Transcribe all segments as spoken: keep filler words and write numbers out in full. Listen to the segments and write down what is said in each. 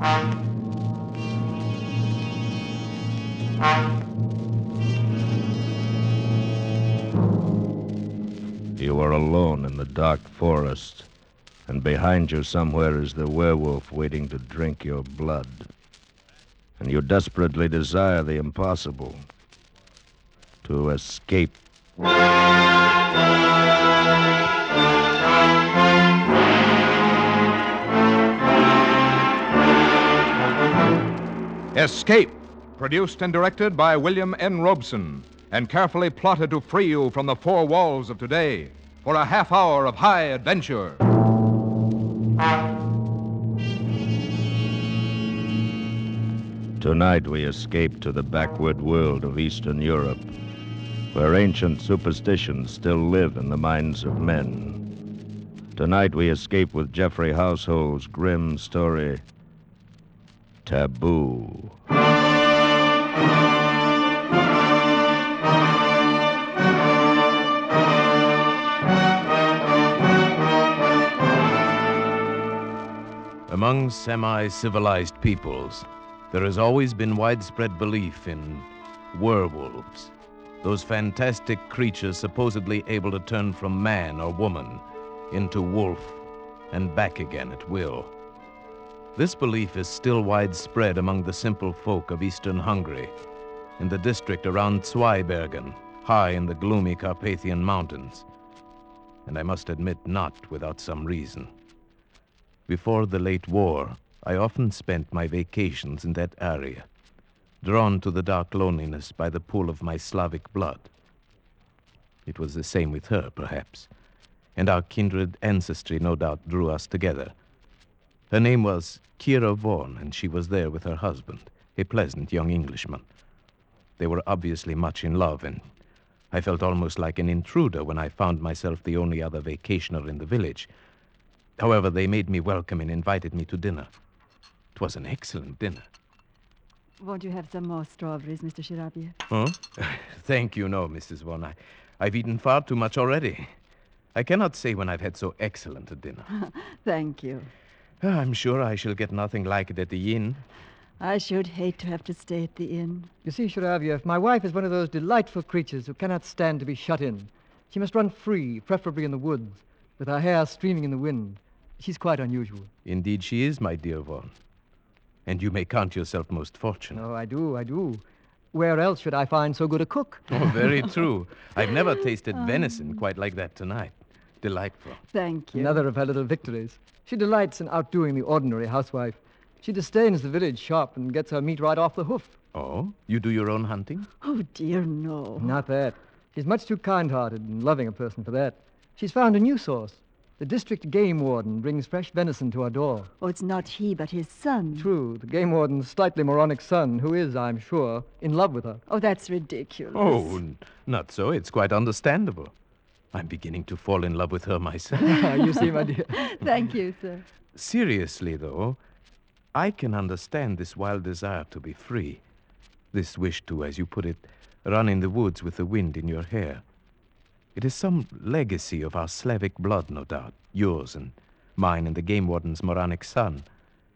You are alone in the dark forest, and behind you somewhere is the werewolf waiting to drink your blood. And you desperately desire the impossible, to escape. Escape, produced and directed by William N. Robeson, and carefully plotted to free you from the four walls of today for a half hour of high adventure. Tonight we escape to the backward world of Eastern Europe, where ancient superstitions still live in the minds of men. Tonight we escape with Jeffrey Household's grim story, Taboo. Among semi-civilized peoples, there has always been widespread belief in werewolves, those fantastic creatures supposedly able to turn from man or woman into wolf and back again at will. This belief is still widespread among the simple folk of eastern Hungary, in the district around Zweibergen, high in the gloomy Carpathian Mountains, and I must admit not without some reason. Before the late war, I often spent my vacations in that area, drawn to the dark loneliness by the pull of my Slavic blood. It was the same with her, perhaps, and our kindred ancestry no doubt drew us together. Her name was Kira Vaughan, and she was there with her husband, a pleasant young Englishman. They were obviously much in love, and I felt almost like an intruder when I found myself the only other vacationer in the village. However, they made me welcome and invited me to dinner. It was an excellent dinner. Won't you have some more strawberries, Mister Shirabiev? Huh? Thank you, no, Missus Vaughan. I, I've eaten far too much already. I cannot say when I've had so excellent a dinner. Thank you. I'm sure I shall get nothing like it at the inn. I should hate to have to stay at the inn. You see, Shirabiev, my wife is one of those delightful creatures who cannot stand to be shut in. She must run free, preferably in the woods, with her hair streaming in the wind. She's quite unusual. Indeed she is, my dear Vaughan. And you may count yourself most fortunate. Oh, I do, I do. Where else should I find so good a cook? Oh, very true. I've never tasted venison quite like that tonight. Delightful. Thank you. Another of her little victories. She delights in outdoing the ordinary housewife. She disdains the village shop and gets her meat right off the hoof. Oh? You do your own hunting? Oh, dear, no. Not that. She's much too kind-hearted and loving a person for that. She's found a new source. The district game warden brings fresh venison to our door. Oh, it's not he, but his son. True, the game warden's slightly moronic son, who is, I'm sure, in love with her. Oh, that's ridiculous. Oh, n- not so. It's quite understandable. I'm beginning to fall in love with her myself. You see, my dear. Thank you, sir. Seriously, though, I can understand this wild desire to be free. This wish to, as you put it, run in the woods with the wind in your hair. It is some legacy of our Slavic blood, no doubt. Yours and mine and the game warden's moronic son.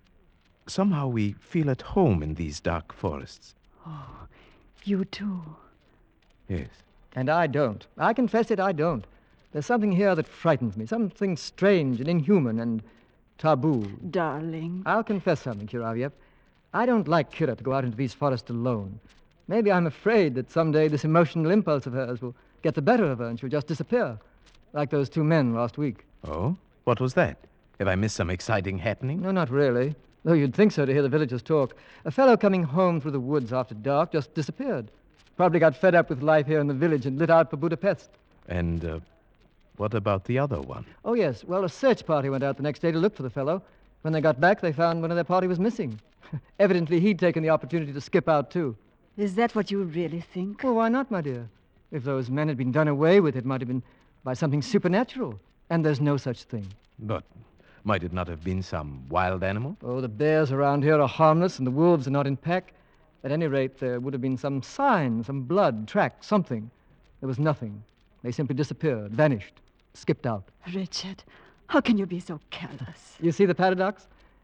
Somehow we feel at home in these dark forests. Oh, you too. Yes. And I don't. I confess it, I don't. There's something here that frightens me, something strange and inhuman and taboo. Darling. I'll confess something, Shirabiev. I don't like Kira to go out into these forests alone. Maybe I'm afraid that someday this emotional impulse of hers will get the better of her and she'll just disappear, like those two men last week. Oh? What was that? Have I missed some exciting happening? No, not really, though you'd think so to hear the villagers talk. A fellow coming home through the woods after dark just disappeared. Probably got fed up with life here in the village and lit out for Budapest. And uh, what about the other one? Oh, yes. Well, a search party went out the next day to look for the fellow. When they got back, they found one of their party was missing. Evidently, he'd taken the opportunity to skip out, too. Is that what you really think? Well, why not, my dear? If those men had been done away with, it might have been by something supernatural. And there's no such thing. But might it not have been some wild animal? Oh, the bears around here are harmless and the wolves are not in pack. At any rate, there would have been some sign, some blood, track, something. There was nothing. They simply disappeared, vanished, skipped out. Richard, how can you be so callous? You see the paradox?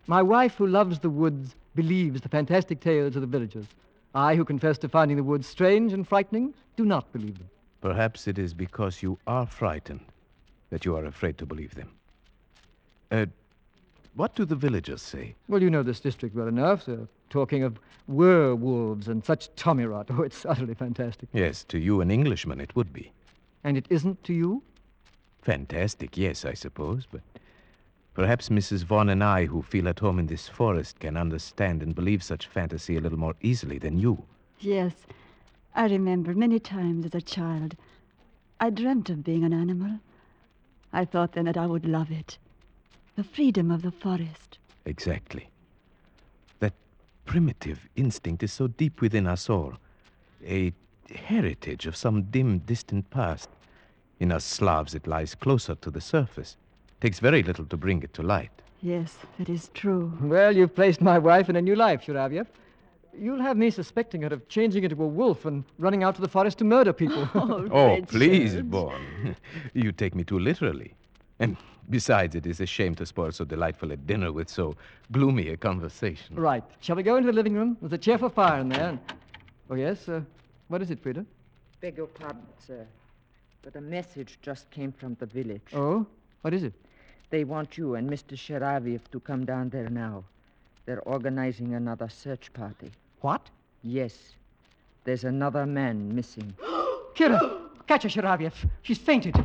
My wife, who loves the woods, believes the fantastic tales of the villagers. I, who confess to finding the woods strange and frightening, do not believe them. Perhaps it is because you are frightened that you are afraid to believe them. Uh, what do the villagers say? Well, you know this district well enough. They're talking of werewolves and such tommy rot. Oh, it's utterly fantastic. Yes, to you, an Englishman, it would be. And it isn't to you? Fantastic, yes, I suppose, but perhaps Missus Vaughn and I, who feel at home in this forest, can understand and believe such fantasy a little more easily than you. Yes, I remember many times as a child, I dreamt of being an animal. I thought then that I would love it. The freedom of the forest. Exactly. That primitive instinct is so deep within us all. A heritage of some dim, distant past. In us Slavs, it lies closer to the surface. Takes very little to bring it to light. Yes, that is true. Well, you've placed my wife in a new life, Shuravyev. You'll have me suspecting her of changing into a wolf and running out to the forest to murder people. Oh, Oh, Richard. please, Vaughn. You take me too literally. And besides, it is a shame to spoil so delightful a dinner with so gloomy a conversation. Right. Shall we go into the living room? There's a cheerful fire in there. And... Oh, yes? Uh, what is it, Frida? Beg your pardon, sir, but a message just came from the village. Oh? What is it? They want you and Mister Sharaviev to come down there now. They're organizing another search party. What? Yes. There's another man missing. Kira! Catch her, Sharavyev. She's fainted.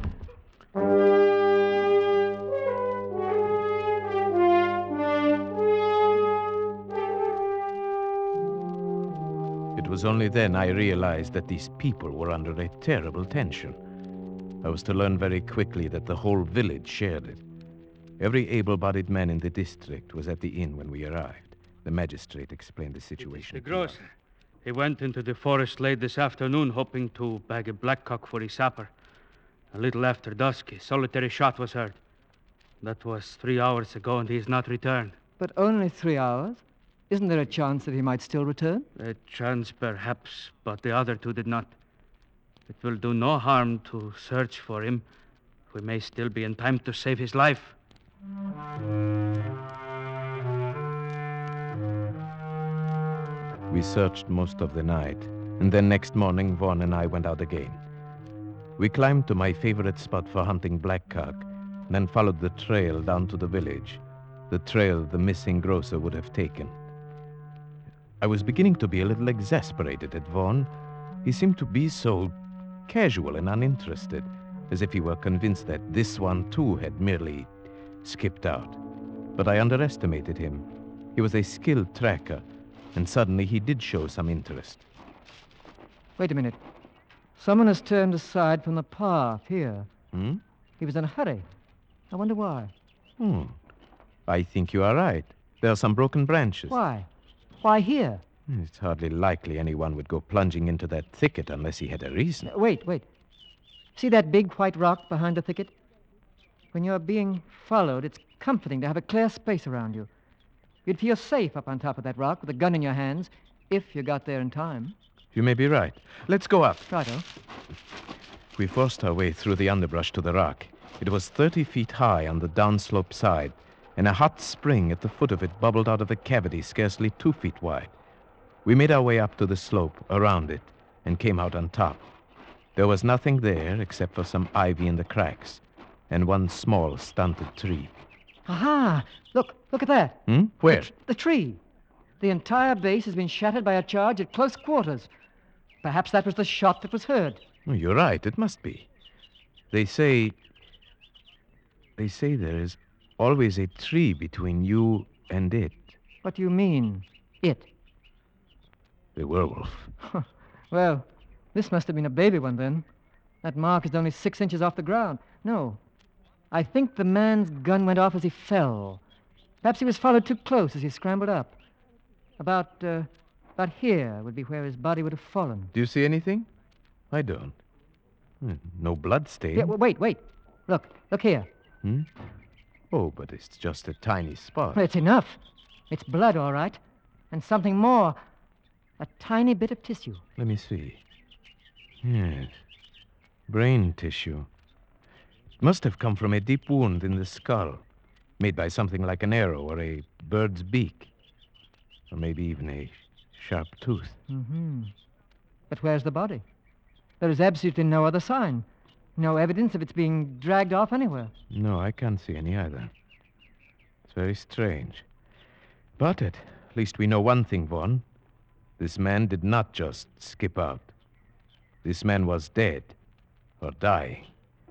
It was only then I realized that these people were under a terrible tension. I was to learn very quickly that the whole village shared it. Every able-bodied man in the district was at the inn when we arrived. The magistrate explained the situation. The to us. grocer. He went into the forest late this afternoon hoping to bag a blackcock for his supper. A little after dusk, a solitary shot was heard. That was three hours ago, and he has not returned. But only three hours? Isn't there a chance that he might still return? A chance, perhaps, but the other two did not. It will do no harm to search for him. We may still be in time to save his life. We searched most of the night, and then next morning, Vaughn and I went out again. We climbed to my favorite spot for hunting blackcock, then followed the trail down to the village, the trail the missing grocer would have taken. I was beginning to be a little exasperated at Vaughn. He seemed to be so casual and uninterested, as if he were convinced that this one too had merely skipped out. But I underestimated him. He was a skilled tracker, and suddenly he did show some interest. Wait a minute. Someone has turned aside from the path here. Hmm? He was in a hurry. I wonder why. Hmm. I think you are right. There are some broken branches. Why? Why here? It's hardly likely anyone would go plunging into that thicket unless he had a reason. Uh, Wait, wait. See that big white rock behind the thicket? When you're being followed, it's comforting to have a clear space around you. You'd feel safe up on top of that rock with a gun in your hands, if you got there in time. You may be right. Let's go up. Righto. We forced our way through the underbrush to the rock. It was thirty feet high on the downslope side, and a hot spring at the foot of it bubbled out of a cavity scarcely two feet wide. We made our way up to the slope, around it, and came out on top. There was nothing there except for some ivy in the cracks, and one small, stunted tree. Aha! Look, look at that. Hmm? Where? The, tr- the tree. The entire base has been shattered by a charge at close quarters. Perhaps that was the shot that was heard. Oh, you're right, it must be. They say... They say there is always a tree between you and it. What do you mean, it? The werewolf. Well, this must have been a baby one then. That mark is only six inches off the ground. No. I think the man's gun went off as he fell. Perhaps he was followed too close as he scrambled up. About, uh, about here would be where his body would have fallen. Do you see anything? I don't. Hmm, No blood stain. Yeah, w- wait, wait. Look, look here. Hmm? Oh, but it's just a tiny spot. Well, it's enough. It's blood, all right. And something more. A tiny bit of tissue. Let me see. Yes. Brain tissue. It must have come from a deep wound in the skull, made by something like an arrow or a bird's beak. Or maybe even a sharp tooth. Mm-hmm. But where's the body? There is absolutely no other sign. No evidence of its being dragged off anywhere. No, I can't see any either. It's very strange. But at least we know one thing, Vaughn. This man did not just skip out. This man was dead or dying.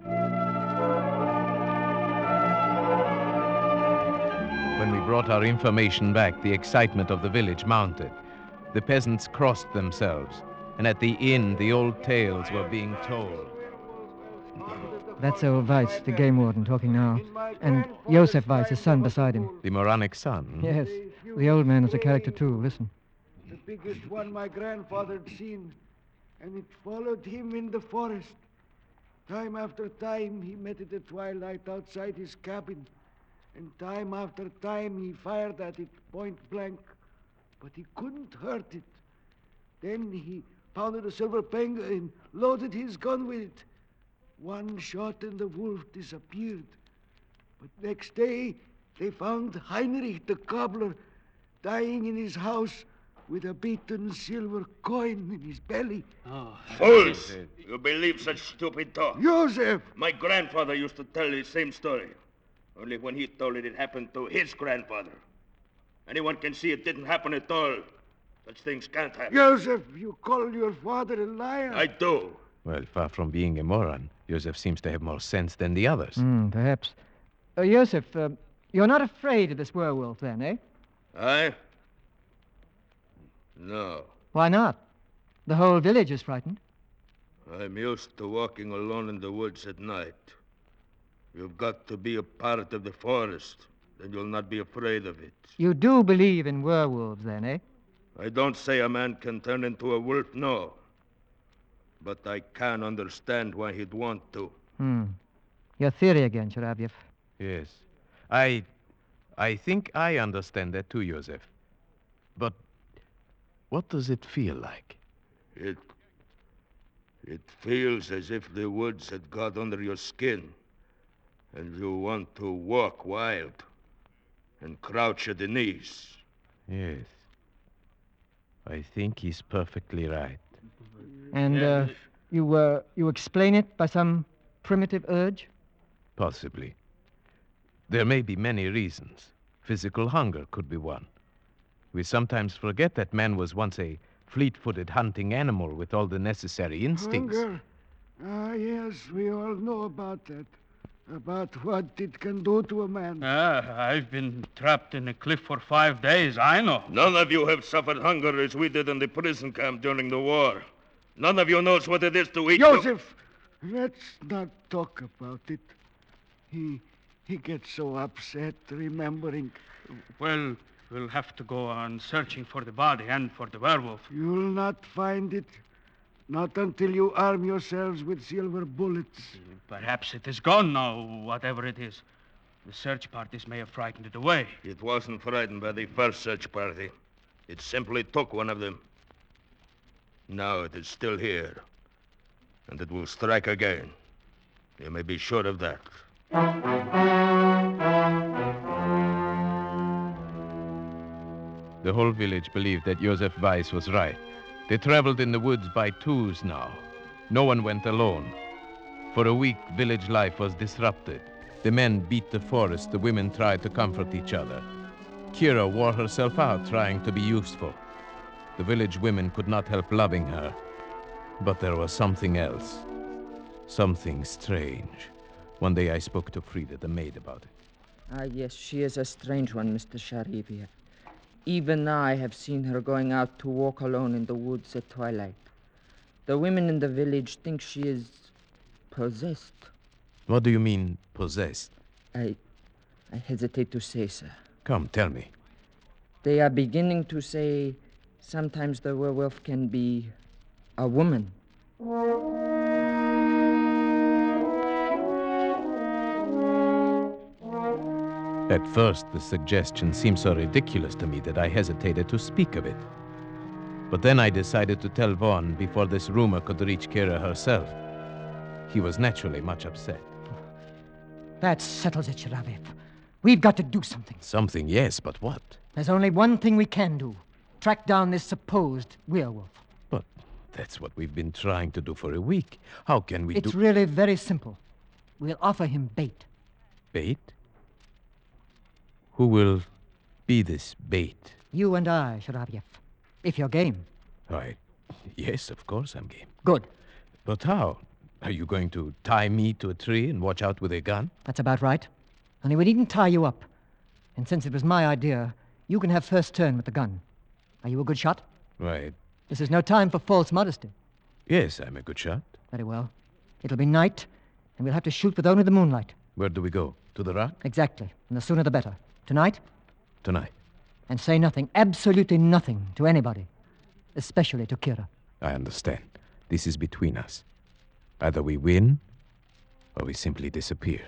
When we brought our information back, the excitement of the village mounted. The peasants crossed themselves, and at the inn, the old tales were being told. That's old Weiss, the game warden, talking now. And Josef Weiss, his son, beside him. The Moronic son? Yes. The old man is a character, too. Listen. The biggest one my grandfather had seen, and it followed him in the forest. Time after time, he met it at twilight outside his cabin, and time after time, he fired at it point blank, but he couldn't hurt it. Then he pounded a silver penga and loaded his gun with it. One shot and the wolf disappeared. But next day, they found Heinrich the cobbler dying in his house with a beaten silver coin in his belly. Oh. Fools! You believe such stupid talk. Joseph! My grandfather used to tell the same story. Only when he told it, it happened to his grandfather. Anyone can see it didn't happen at all. Such things can't happen. Joseph, you call your father a liar? I do. Well, far from being a moron, Joseph seems to have more sense than the others. Hmm, perhaps. Uh, Joseph, uh, you're not afraid of this werewolf, then, eh? I? No. Why not? The whole village is frightened. I'm used to walking alone in the woods at night. You've got to be a part of the forest, then you'll not be afraid of it. You do believe in werewolves, then, eh? I don't say a man can turn into a wolf, no. But I can understand why he'd want to. Hmm. Your theory again, Sharavyev. Yes. I... I think I understand that too, Joseph. But what does it feel like? It... It feels as if the woods had got under your skin, and you want to walk wild and crouch at the knees. Yes. I think he's perfectly right. And uh, you, uh, you explain it by some primitive urge? Possibly. There may be many reasons. Physical hunger could be one. We sometimes forget that man was once a fleet-footed hunting animal with all the necessary instincts. Hunger? Ah, yes, we all know about that. About what it can do to a man. Ah, I've been trapped in a cliff for five days. I know. None of you have suffered hunger as we did in the prison camp during the war. None of you knows what it is to eat... Joseph, let's not talk about it. He he gets so upset remembering. Well, we'll have to go on searching for the body and for the werewolf. You'll not find it. Not until you arm yourselves with silver bullets. Perhaps it is gone now, whatever it is. The search parties may have frightened it away. It wasn't frightened by the first search party. It simply took one of them. Now it is still here. And it will strike again. You may be sure of that. The whole village believed that Joseph Weiss was right. They traveled in the woods by twos now. No one went alone. For a week, village life was disrupted. The men beat the forest, the women tried to comfort each other. Kira wore herself out trying to be useful. The village women could not help loving her. But there was something else. Something strange. One day I spoke to Frida, the maid, about it. Ah, yes, she is a strange one, Mister Sharivia. Even now I have seen her going out to walk alone in the woods at twilight. The women in the village think she is possessed. What do you mean, possessed? I... I hesitate to say, sir. Come, tell me. They are beginning to say sometimes the werewolf can be a woman. At first, the suggestion seemed so ridiculous to me that I hesitated to speak of it. But then I decided to tell Vaughn before this rumor could reach Kira herself. He was naturally much upset. That settles it, Sharavyev. We've got to do something. Something, yes, but what? There's only one thing we can do. Track down this supposed werewolf. But that's what we've been trying to do for a week. How can we It's do... really very simple. We'll offer him bait. Bait? Who will be this bait? You and I, Sharavyev. If you're game. Why, yes, of course I'm game. Good. But how? Are you going to tie me to a tree and watch out with a gun? That's about right. Only we needn't tie you up. And since it was my idea, you can have first turn with the gun. Are you a good shot? Right. This is no time for false modesty. Yes, I'm a good shot. Very well. It'll be night, and we'll have to shoot with only the moonlight. Where do we go? To the rock? Exactly. And the sooner the better. Tonight? Tonight. And say nothing, absolutely nothing, to anybody. Especially to Kira. I understand. This is between us. Either we win, or we simply disappear.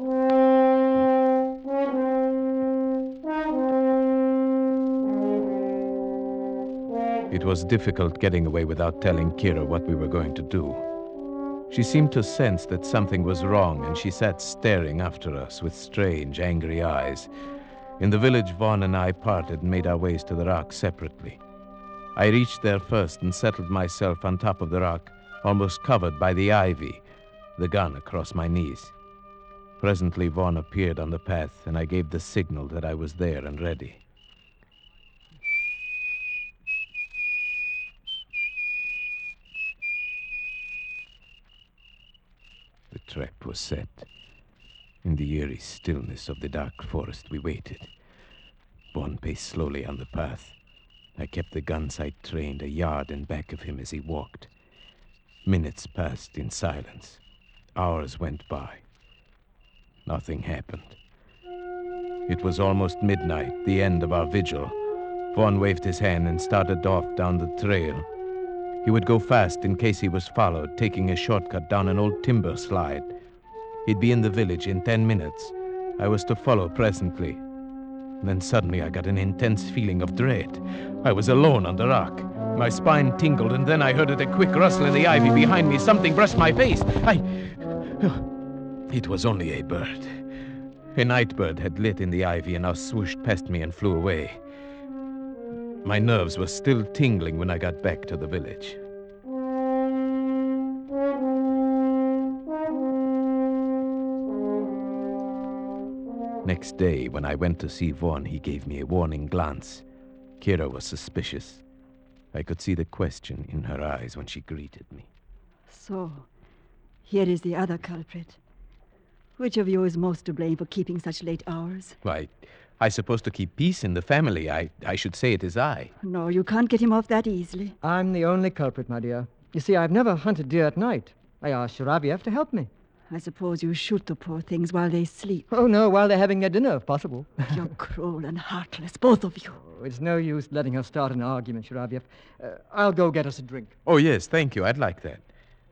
It was difficult getting away without telling Kira what we were going to do. She seemed to sense that something was wrong, and she sat staring after us with strange, angry eyes. In the village, Vaughn and I parted and made our ways to the rock separately. I reached there first and settled myself on top of the rock, almost covered by the ivy, the gun across my knees. Presently, Vaughn appeared on the path, and I gave the signal that I was there and ready. The trap was set. In the eerie stillness of the dark forest, we waited. Vaughn paced slowly on the path. I kept the gun sight trained a yard in back of him as he walked. Minutes passed in silence. Hours went by. Nothing happened. It was almost midnight, the end of our vigil. Vaughn waved his hand and started off down the trail. He would go fast in case he was followed, taking a shortcut down an old timber slide. He'd be in the village in ten minutes. I was to follow presently. Then suddenly I got an intense feeling of dread. I was alone on the rock. My spine tingled, and then I heard a quick rustle in the ivy behind me. Something brushed my face. I... It was only a bird. A night bird had lit in the ivy and now swooshed past me and flew away. My nerves were still tingling when I got back to the village. Next day, when I went to see Vaughn, he gave me a warning glance. Kira was suspicious. I could see the question in her eyes when she greeted me. So, here is the other culprit. Which of you is most to blame for keeping such late hours? Why, I suppose to keep peace in the family, I, I should say it is I. No, you can't get him off that easily. I'm the only culprit, my dear. You see, I've never hunted deer at night. I asked Sharavyev to help me. I suppose you shoot the poor things while they sleep. Oh, no, while they're having their dinner, if possible. You're cruel and heartless, both of you. Oh, it's no use letting her start an argument, Sharavyev. Uh, I'll go get us a drink. Oh, yes, thank you. I'd like that.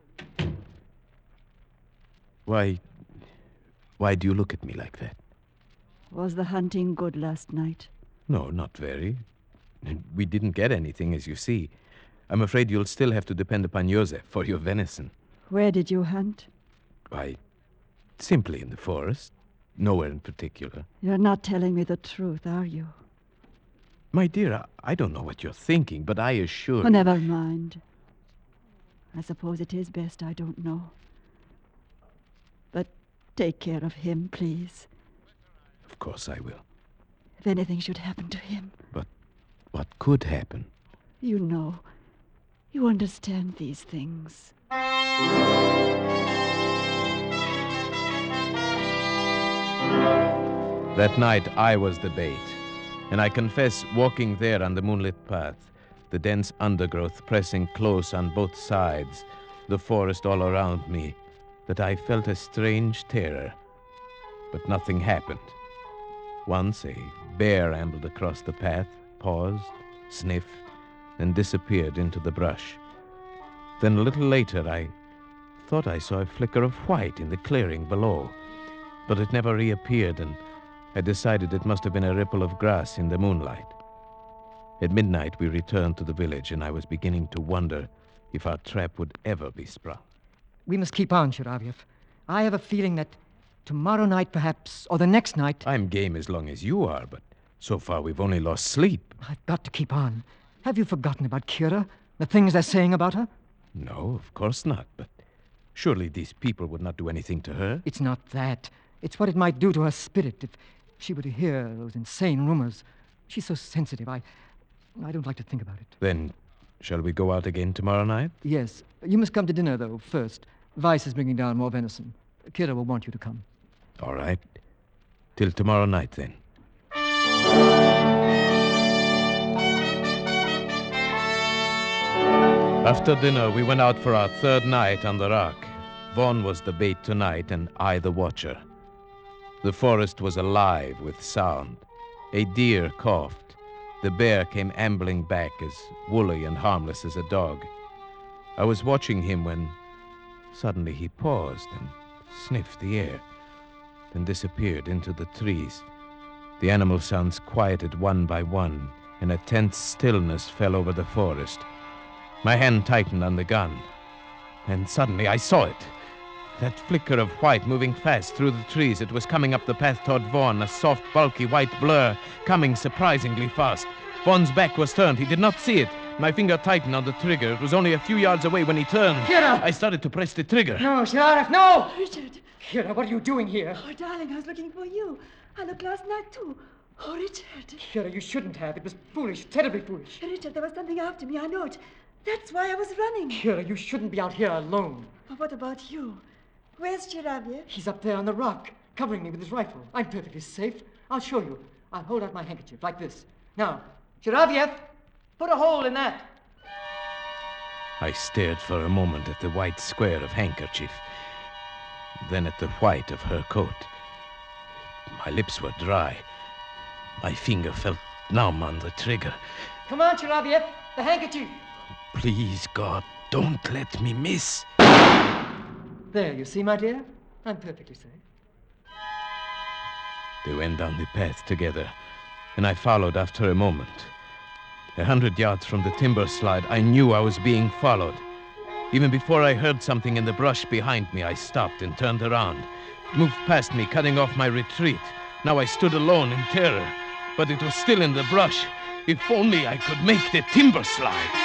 Why... Why do you look at me like that? Was the hunting good last night? No, not very. We didn't get anything, as you see. I'm afraid you'll still have to depend upon Joseph for your venison. Where did you hunt? Why, simply in the forest. Nowhere in particular. You're not telling me the truth, are you? My dear, I, I don't know what you're thinking, but I assure Oh, you... never mind. I suppose it is best I don't know. But take care of him, please. Of course I will. If anything should happen to him. But what could happen? You know. You understand these things. That night, I was the bait. And I confess, walking there on the moonlit path, the dense undergrowth pressing close on both sides, the forest all around me, that I felt a strange terror. But nothing happened. Once a bear ambled across the path, paused, sniffed, and disappeared into the brush. Then a little later, I thought I saw a flicker of white in the clearing below, but it never reappeared, and I decided it must have been a ripple of grass in the moonlight. At midnight, we returned to the village, and I was beginning to wonder if our trap would ever be sprung. We must keep on, Sharavyev. I have a feeling that Tomorrow night, perhaps, or the next night. I'm game as long as you are, but so far we've only lost sleep. I've got to keep on. Have you forgotten about Kira? The things they're saying about her? No, of course not, but surely these people would not do anything to her. It's not that. It's what it might do to her spirit if she were to hear those insane rumors. She's so sensitive. I, I don't like to think about it. Then, shall we go out again tomorrow night? Yes. You must come to dinner, though, first. Vice is bringing down more venison. Kira will want you to come. All right. Till tomorrow night, then. After dinner, we went out for our third night on the rock. Vaughn was the bait tonight, and I the watcher. The forest was alive with sound. A deer coughed. The bear came ambling back, as woolly and harmless as a dog. I was watching him when suddenly he paused and sniffed the air, then disappeared into the trees. The animal sounds quieted one by one, and a tense stillness fell over the forest. My hand tightened on the gun, and suddenly I saw it. That flicker of white moving fast through the trees. It was coming up the path toward Vaughn, a soft, bulky white blur, coming surprisingly fast. Vaughn's back was turned. He did not see it. My finger tightened on the trigger. It was only a few yards away when he turned. Kira! I started to press the trigger. No, Sheriff, no! Richard! Kira, what are you doing here? Oh, darling, I was looking for you. I looked last night, too. Oh, Richard. Kira, you shouldn't have. It was foolish, terribly foolish. Richard, there was something after me. I know it. That's why I was running. Kira, you shouldn't be out here alone. But what about you? Where's Chiraviev? He's up there on the rock, covering me with his rifle. I'm perfectly safe. I'll show you. I'll hold out my handkerchief like this. Now, Chiraviev, put a hole in that. I stared for a moment at the white square of handkerchief, then at the white of her coat. My lips were dry. My finger felt numb on the trigger. Come on, Chiraviev, the handkerchief. Please, God, don't let me miss. There, you see, my dear? I'm perfectly safe. They went down the path together, and I followed after a moment. A hundred yards from the timber slide, I knew I was being followed. Even before I heard something in the brush behind me, I stopped and turned around. It moved past me, cutting off my retreat. Now I stood alone in terror, but it was still in the brush. If only I could make the timber slide.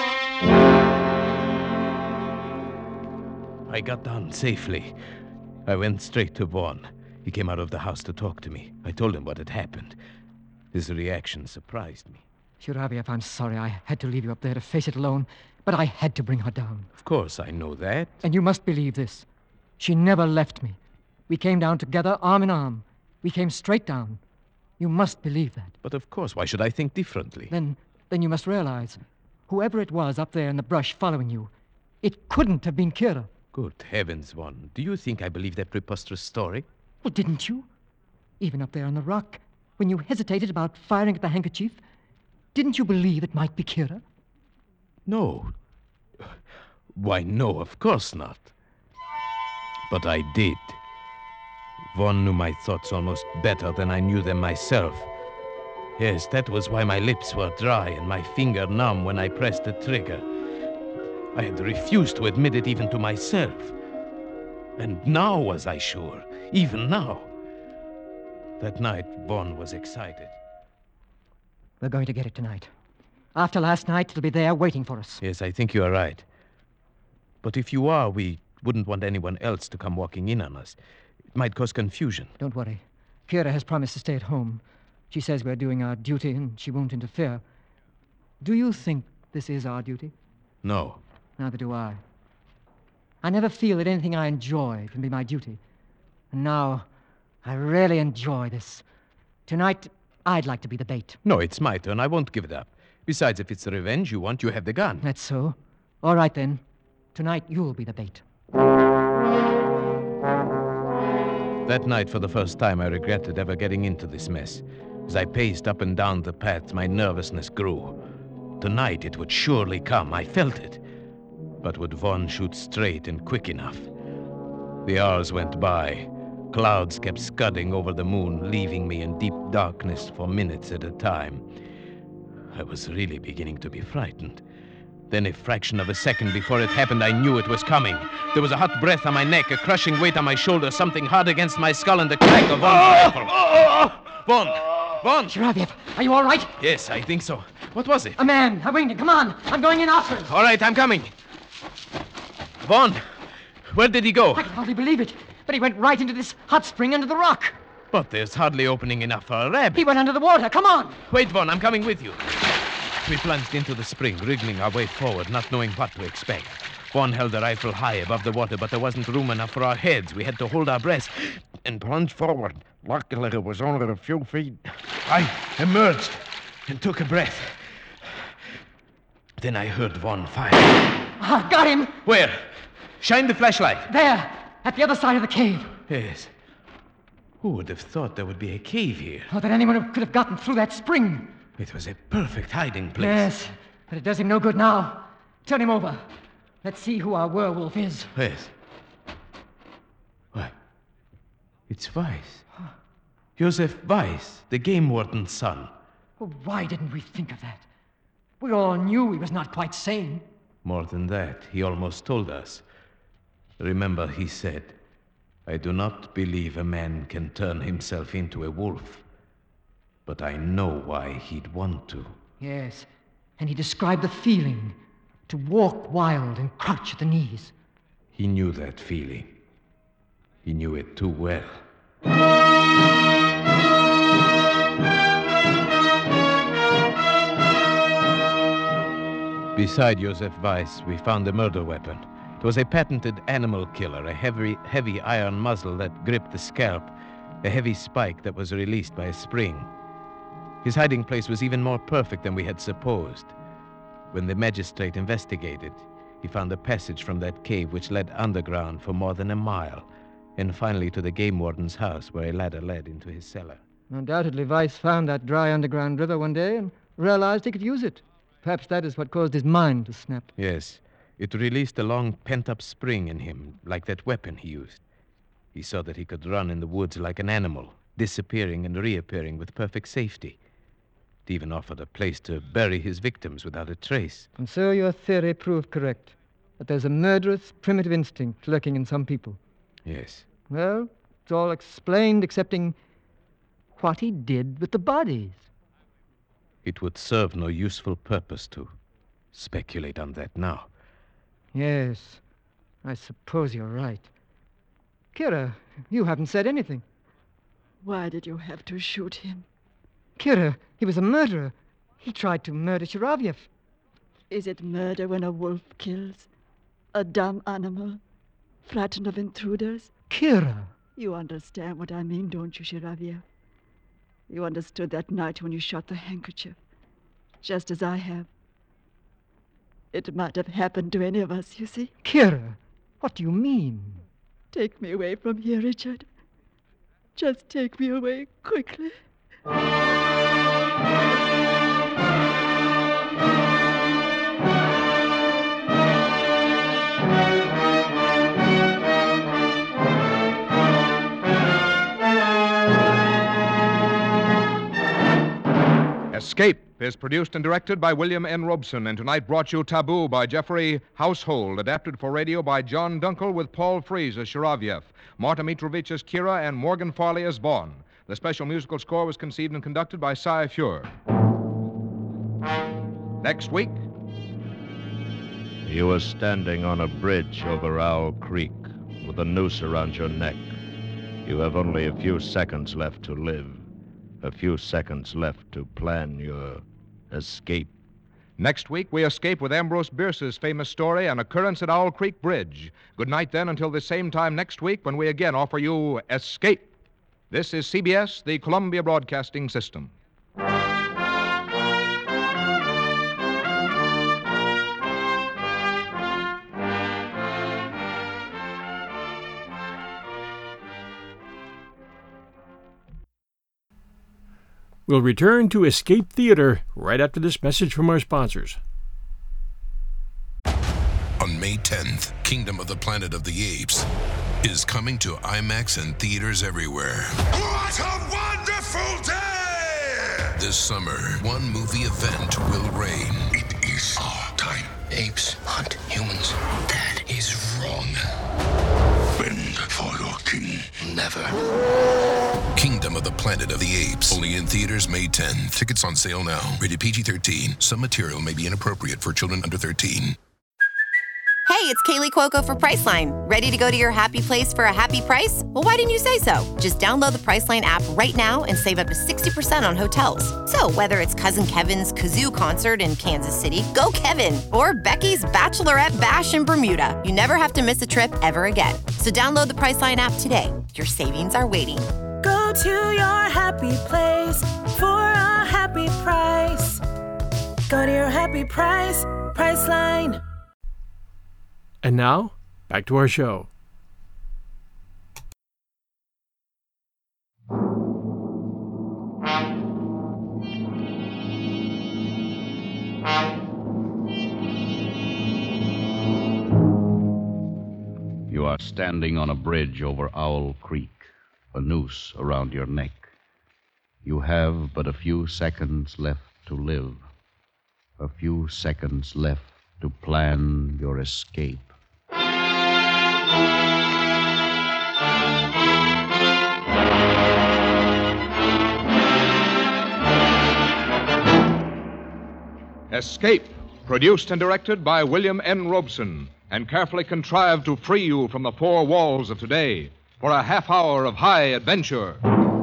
I got down safely. I went straight to Vaughn. He came out of the house to talk to me. I told him what had happened. His reaction surprised me. Chiraviev, I'm sorry I had to leave you up there to face it alone, but I had to bring her down. Of course, I know that. And you must believe this. She never left me. We came down together, arm in arm. We came straight down. You must believe that. But of course, why should I think differently? Then, then you must realize, whoever it was up there in the brush following you, it couldn't have been Kira. Good heavens, Vaughn. Do you think I believe that preposterous story? Well, didn't you? Even up there on the rock, when you hesitated about firing at the handkerchief, didn't you believe it might be Kira? No. Why, no, of course not. But I did. Vaughn knew my thoughts almost better than I knew them myself. Yes, that was why my lips were dry and my finger numb when I pressed the trigger. I had refused to admit it even to myself. And now was I sure, even now. That night, Vaughn was excited. We're going to get it tonight. After last night, it'll be there waiting for us. Yes, I think you are right. But if you are, we wouldn't want anyone else to come walking in on us. It might cause confusion. Don't worry. Kira has promised to stay at home. She says we're doing our duty and she won't interfere. Do you think this is our duty? No. Neither do I. I never feel that anything I enjoy can be my duty. And now, I really enjoy this. Tonight, I'd like to be the bait. No, it's my turn. I won't give it up. Besides, if it's the revenge you want, you have the gun. That's so. All right, then. Tonight, you'll be the bait. That night, for the first time, I regretted ever getting into this mess. As I paced up and down the path, my nervousness grew. Tonight, it would surely come. I felt it. But would Vaughn shoot straight and quick enough? The hours went by. Clouds kept scudding over the moon, leaving me in deep darkness for minutes at a time. I was really beginning to be frightened. Then a fraction of a second before it happened, I knew it was coming. There was a hot breath on my neck, a crushing weight on my shoulder, something hard against my skull, and the crack of Vaughn's rifle. Vaughn! Vaughn! Shiravyev, are you all right? Yes, I think so. What was it? A man, a winged. Come on. I'm going in after him. All right, I'm coming. Vaughn, where did he go? I can hardly believe it. But he went right into this hot spring under the rock. But there's hardly opening enough for a rabbit. He went under the water. Come on. Wait, Vaughn, I'm coming with you. We plunged into the spring, wriggling our way forward, not knowing what to expect. Vaughn held the rifle high above the water, but there wasn't room enough for our heads. We had to hold our breaths and plunge forward. Luckily, it was only a few feet. I emerged and took a breath. Then I heard Vaughn fire. Ah, got him. Where? Shine the flashlight. There, at the other side of the cave. Yes. Who would have thought there would be a cave here? Or that anyone could have gotten through that spring. It was a perfect hiding place. Yes, but it does him no good now. Turn him over. Let's see who our werewolf is. Yes. Why? It's Weiss. Joseph Weiss, the game warden's son. Well, why didn't we think of that? We all knew he was not quite sane. More than that, he almost told us. Remember, he said, I do not believe a man can turn himself into a wolf. But I know why he'd want to. Yes, and he described the feeling to walk wild and crouch at the knees. He knew that feeling. He knew it too well. Beside Joseph Weiss, we found a murder weapon. It was a patented animal killer, a heavy, heavy iron muzzle that gripped the scalp, a heavy spike that was released by a spring. His hiding place was even more perfect than we had supposed. When the magistrate investigated, he found a passage from that cave which led underground for more than a mile, and finally to the game warden's house, where a ladder led into his cellar. Undoubtedly, Weiss found that dry underground river one day and realized he could use it. Perhaps that is what caused his mind to snap. Yes, it released a long pent-up spring in him, like that weapon he used. He saw that he could run in the woods like an animal, disappearing and reappearing with perfect safety. It even offered a place to bury his victims without a trace. And so your theory proved correct, that there's a murderous, primitive instinct lurking in some people. Yes. Well, it's all explained excepting what he did with the bodies. It would serve no useful purpose to speculate on that now. Yes, I suppose you're right. Kira, you haven't said anything. Why did you have to shoot him? Kira, he was a murderer. He tried to murder Shiravyev. Is it murder when a wolf kills? A dumb animal? Frightened of intruders? Kira! You understand what I mean, don't you, Shiravyev? You understood that night when you shot the handkerchief, just as I have. It might have happened to any of us, you see. Kira, what do you mean? Take me away from here, Richard. Just take me away quickly. Escape is produced and directed by William N. Robeson, and tonight brought you Taboo by Jeffrey Household, adapted for radio by John Dunkel with Paul Frees as Shiravyev, Marta Mitrovich as Kira, and Morgan Farley as Vaughn. The special musical score was conceived and conducted by Cy Feuer. Next week... You were standing on a bridge over Owl Creek with a noose around your neck. You have only a few seconds left to live. A few seconds left to plan your escape. Next week, we escape with Ambrose Bierce's famous story, An Occurrence at Owl Creek Bridge. Good night, then, until the same time next week when we again offer you Escape. This is C B S, the Columbia Broadcasting System. We'll return to Escape Theater right after this message from our sponsors. On May tenth, Kingdom of the Planet of the Apes is coming to IMAX and theaters everywhere. What a wonderful day! This summer, one movie event will reign. It is our time. Apes hunt humans. That is wrong. Bend for your king. Never. Kingdom of the Planet of the Apes. Only in theaters May tenth. Tickets on sale now. Rated P G thirteen. Some material may be inappropriate for children under thirteen. Hey, it's Kaylee Cuoco for Priceline. Ready to go to your happy place for a happy price? Well, why didn't you say so? Just download the Priceline app right now and save up to sixty percent on hotels. So whether it's Cousin Kevin's Kazoo Concert in Kansas City, go Kevin, or Becky's Bachelorette Bash in Bermuda, you never have to miss a trip ever again. So download the Priceline app today. Your savings are waiting. Go to your happy place for a happy price. Go to your happy price, Priceline. And now, back to our show. You are standing on a bridge over Owl Creek, a noose around your neck. You have but a few seconds left to live, a few seconds left to plan your escape. Escape, produced and directed by William N. Robeson, and carefully contrived to free you from the four walls of today for a half hour of high adventure.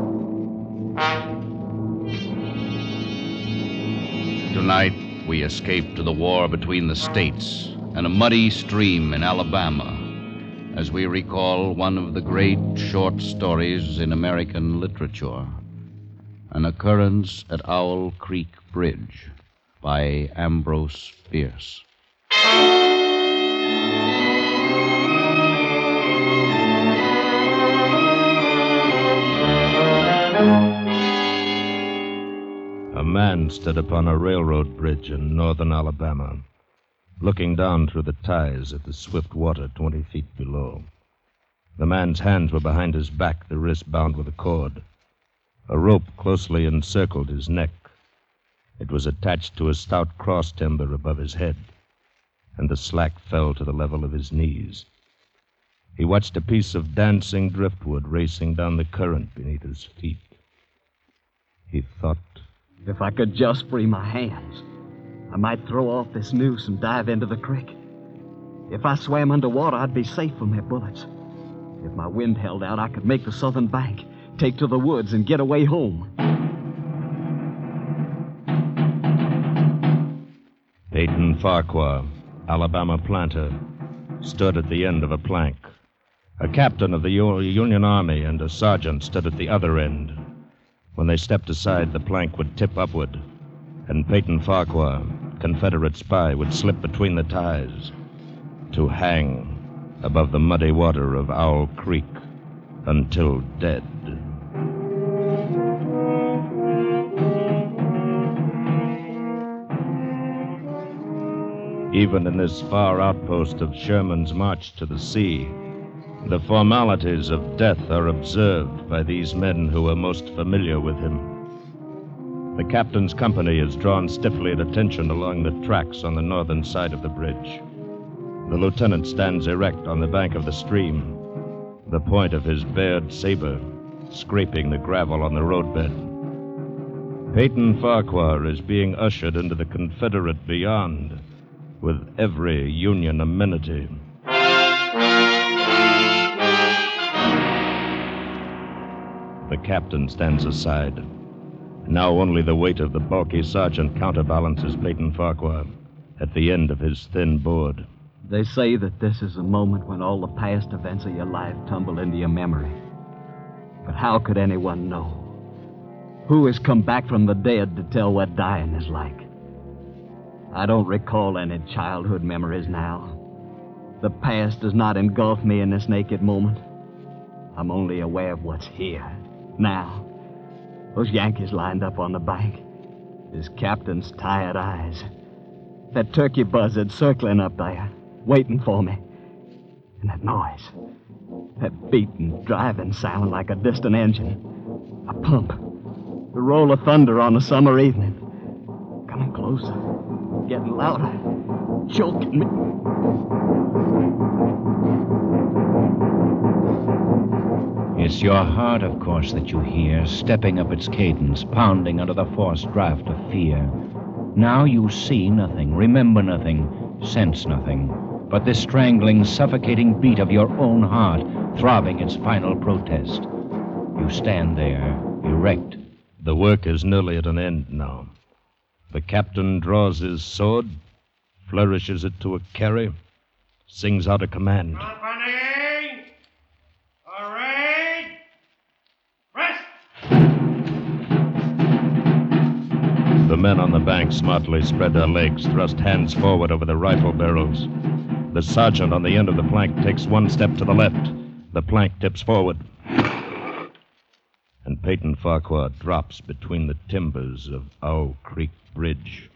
Tonight, we escape to the war between the states and a muddy stream in Alabama as we recall one of the great short stories in American literature, An Occurrence at Owl Creek Bridge by Ambrose Bierce. A man stood upon a railroad bridge in northern Alabama, looking down through the ties at the swift water twenty feet below. The man's hands were behind his back, the wrist bound with a cord. A rope closely encircled his neck. It was attached to a stout cross timber above his head, and the slack fell to the level of his knees. He watched a piece of dancing driftwood racing down the current beneath his feet. He thought, if I could just free my hands, I might throw off this noose and dive into the creek. If I swam underwater, I'd be safe from their bullets. If my wind held out, I could make the southern bank, take to the woods, and get away home. Peyton Farquhar, Alabama planter, stood at the end of a plank. A captain of the U- Union Army and a sergeant stood at the other end. When they stepped aside, the plank would tip upward, and Peyton Farquhar, Confederate spy, would slip between the ties to hang above the muddy water of Owl Creek until dead. Even in this far outpost of Sherman's march to the sea, the formalities of death are observed by these men who are most familiar with him. The captain's company is drawn stiffly at attention along the tracks on the northern side of the bridge. The lieutenant stands erect on the bank of the stream, the point of his bared saber scraping the gravel on the roadbed. Peyton Farquhar is being ushered into the Confederate beyond with every Union amenity. The captain stands aside. Now only the weight of the bulky sergeant counterbalances Peyton Farquhar at the end of his thin board. They say that this is a moment when all the past events of your life tumble into your memory. But how could anyone know? Who has come back from the dead to tell what dying is like? I don't recall any childhood memories now. The past does not engulf me in this naked moment. I'm only aware of what's here, now. Those Yankees lined up on the bank. His captain's tired eyes. That turkey buzzard circling up there, waiting for me. And that noise. That beating, driving sound like a distant engine. A pump. The roll of thunder on a summer evening. Coming closer. Getting louder. choking me. It's your heart, of course, that you hear, stepping up its cadence, pounding under the forced draft of fear. Now you see nothing, remember nothing, sense nothing, but this strangling, suffocating beat of your own heart, throbbing its final protest. You stand there, erect. The work is nearly at an end now. The captain draws his sword, flourishes it to a carry, sings out a command. Company! Parade! Rest! The men on the bank smartly spread their legs, thrust hands forward over the rifle barrels. The sergeant on the end of the plank takes one step to the left. The plank tips forward. And Peyton Farquhar drops between the timbers of Owl Creek Bridge.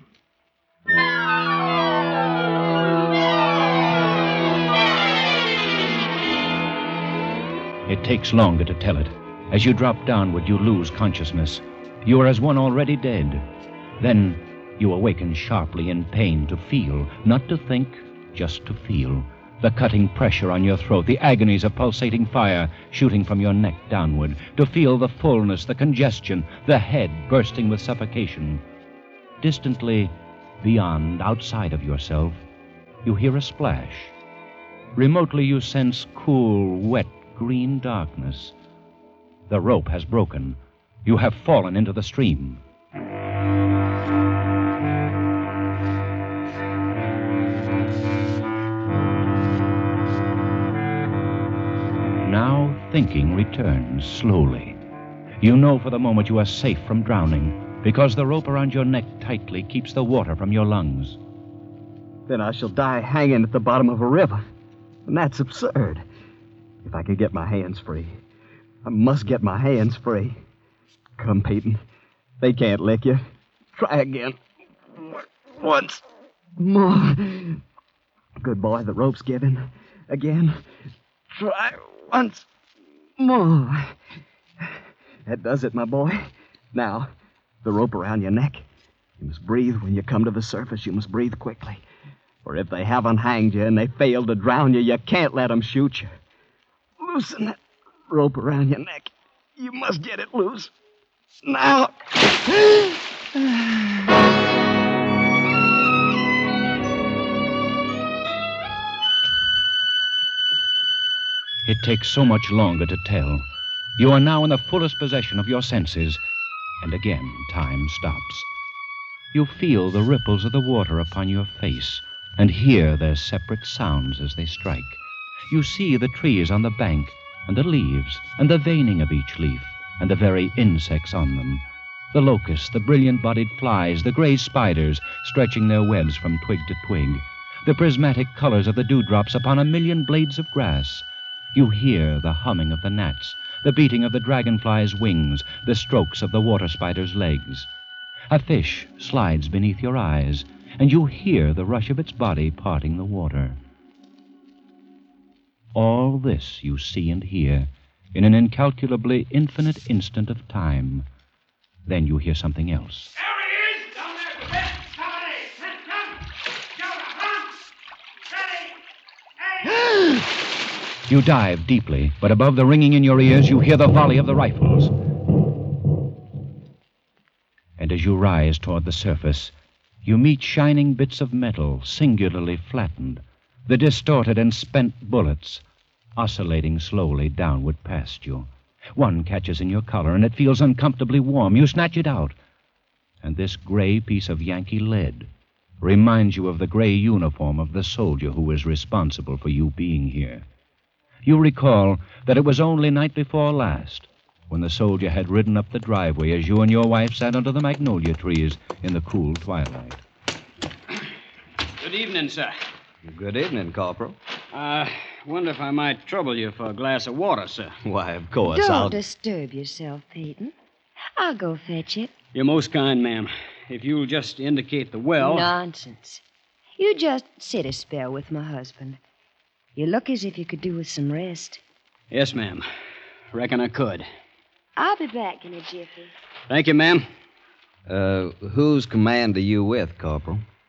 It takes longer to tell it. As you drop downward, you lose consciousness. You are as one already dead. Then you awaken sharply in pain to feel, not to think, just to feel. The cutting pressure on your throat, the agonies of pulsating fire shooting from your neck downward. To feel the fullness, the congestion, the head bursting with suffocation. Distantly, beyond, outside of yourself, you hear a splash. Remotely you sense cool, wet, green darkness. The rope has broken. You have fallen into the stream. Now thinking returns slowly. You know for the moment you are safe from drowning because the rope around your neck tightly keeps the water from your lungs. Then I shall die hanging at the bottom of a river. And that's absurd. If I could get my hands free. I must get my hands free. Come, Peyton. They can't lick you. Try again. Once more. Good boy, the rope's given. Again. Try once more. That does it, my boy. Now, the rope around your neck. You must breathe when you come to the surface. You must breathe quickly. For if they haven't hanged you and they fail to drown you, you can't let them shoot you. Loosen that rope around your neck. You must get it loose. Now. It takes so much longer to tell. You are now in the fullest possession of your senses, and again time stops. You feel the ripples of the water upon your face and hear their separate sounds as they strike. You see the trees on the bank and the leaves and the veining of each leaf and the very insects on them. The locusts, the brilliant-bodied flies, the gray spiders stretching their webs from twig to twig, the prismatic colors of the dewdrops upon a million blades of grass. You hear the humming of the gnats, the beating of the dragonfly's wings, the strokes of the water spider's legs. A fish slides beneath your eyes, and you hear the rush of its body parting the water. All this you see and hear in an incalculably infinite instant of time. Then you hear something else. You dive deeply, but above the ringing in your ears, you hear the volley of the rifles. And as you rise toward the surface, you meet shining bits of metal, singularly flattened, the distorted and spent bullets, oscillating slowly downward past you. One catches in your collar, and it feels uncomfortably warm. You snatch it out, and this gray piece of Yankee lead reminds you of the gray uniform of the soldier who was responsible for you being here. You recall that it was only night before last when the soldier had ridden up the driveway as you and your wife sat under the magnolia trees in the cool twilight. Good evening, sir. Good evening, Corporal. Uh, wonder if I might trouble you for a glass of water, sir. Why, of course, Don't I'll... disturb yourself, Peyton. I'll go fetch it. You're most kind, ma'am. If you'll just indicate the well... Nonsense. You just sit a spell with my husband. You look as if you could do with some rest. Yes, ma'am. Reckon I could. I'll be back in a jiffy. Thank you, ma'am. Uh, whose command are you with, Corporal?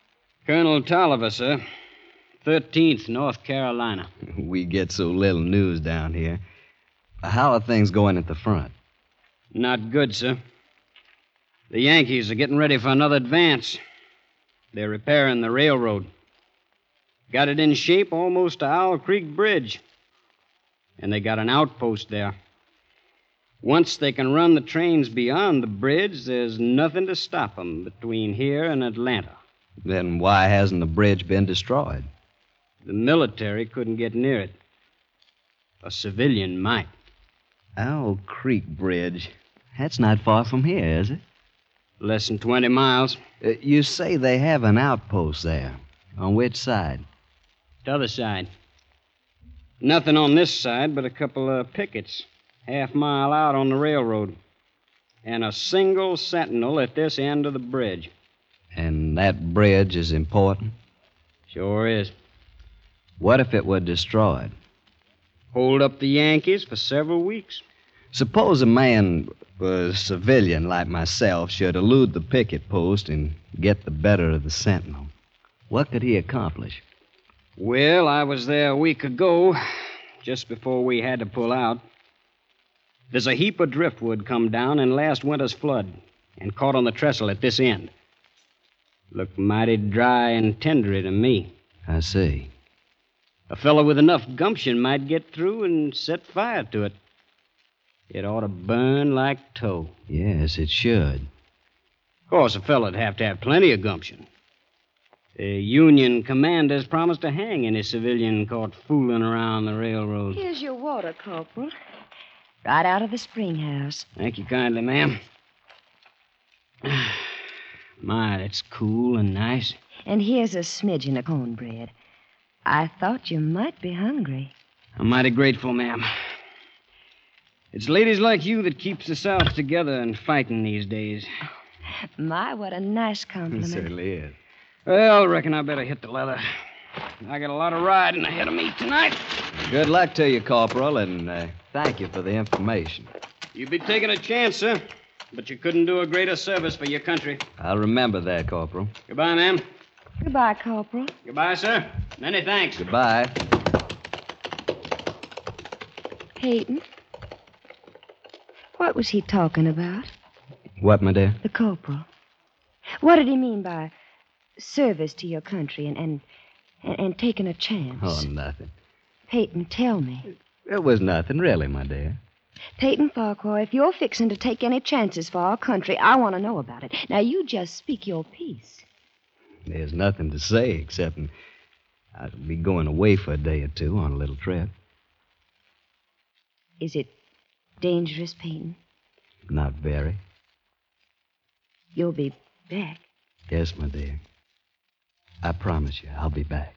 Colonel Tolliver, sir. thirteenth, North Carolina. We get so little news down here. How are things going at the front? Not good, sir. The Yankees are getting ready for another advance. They're repairing the railroad. Got it in shape almost to Owl Creek Bridge. And they got an outpost there. Once they can run the trains beyond the bridge, there's nothing to stop them between here and Atlanta. Then why hasn't the bridge been destroyed? The military couldn't get near it. A civilian might. Owl Creek Bridge. That's not far from here, is it? Less than twenty miles. Uh, you say they have an outpost there. On which side? The other side. Nothing on this side but a couple of pickets, half mile out on the railroad. And a single sentinel at this end of the bridge. And that bridge is important? Sure is. What if it were destroyed? Hold up the Yankees for several weeks. Suppose a man, a civilian like myself, should elude the picket post and get the better of the sentinel. What could he accomplish? Well, I was there a week ago, just before we had to pull out. There's a heap of driftwood come down in last winter's flood and caught on the trestle at this end. Looked mighty dry and tendery to me. I see. A fellow with enough gumption might get through and set fire to it. It ought to burn like tow. Yes, it should. Of course, a fellow'd have to have plenty of gumption. The Union commander's promised to hang any civilian caught fooling around the railroad. Here's your water, Corporal. Right out of the spring house. Thank you kindly, ma'am. My, it's cool and nice. And here's a smidgen of cornbread. I thought you might be hungry. I'm mighty grateful, ma'am. It's ladies like you that keeps the South together and fighting these days. My, what a nice compliment. It certainly is. Well, I reckon I better hit the leather. I got a lot of riding ahead of me tonight. Good luck to you, Corporal, and uh, thank you for the information. You'd be taking a chance, sir, but you couldn't do a greater service for your country. I'll remember that, Corporal. Goodbye, ma'am. Goodbye, Corporal. Goodbye, sir. Many thanks. Goodbye. Peyton, what was he talking about? What, my dear? The corporal. What did he mean by service to your country and and, and, and taking a chance? Oh, nothing. Peyton, tell me. It was nothing, really, my dear. Peyton Farquhar, if you're fixing to take any chances for our country, I want to know about it. Now, you just speak your piece. There's nothing to say except I'll be going away for a day or two on a little trip. Is it dangerous, Peyton? Not very. You'll be back. Yes, my dear. I promise you, I'll be back.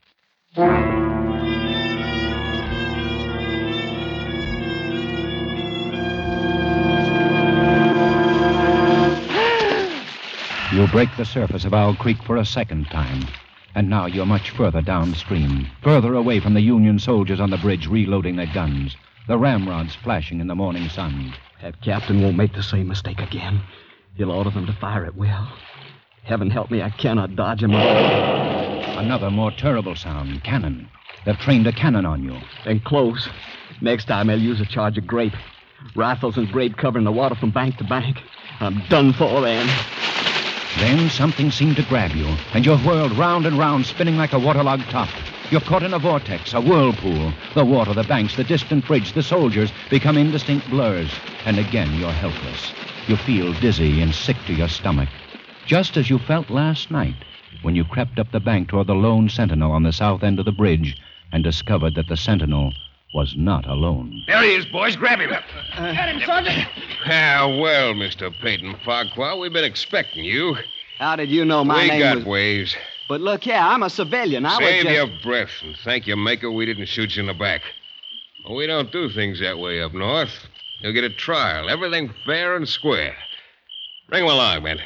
You break the surface of Owl Creek for a second time. And now you're much further downstream, further away from the Union soldiers on the bridge reloading their guns, the ramrods flashing in the morning sun. That captain won't make the same mistake again. He'll order them to fire at will. Heaven help me, I cannot dodge him. Another more terrible sound, cannon. They've trained a cannon on you. Then close. Next time I'll use a charge of grape. Rifles and grape covering the water from bank to bank. I'm done for then. Then something seemed to grab you, and you're whirled round and round, spinning like a waterlogged top. You're caught in a vortex, a whirlpool. The water, the banks, the distant bridge, the soldiers become indistinct blurs. And again, you're helpless. You feel dizzy and sick to your stomach. Just as you felt last night when you crept up the bank toward the lone sentinel on the south end of the bridge and discovered that the sentinel was not alone. There he is, boys. Grab him. Uh, Got him, Sergeant. Ah, well, Mister Peyton Farquhar, we've been expecting you. How did you know my we name got was... ways. But look here, I'm a civilian. I Save was just... your breath and thank your maker we didn't shoot you in the back. Well, we don't do things that way up north. You'll get a trial. Everything fair and square. Bring him along, man.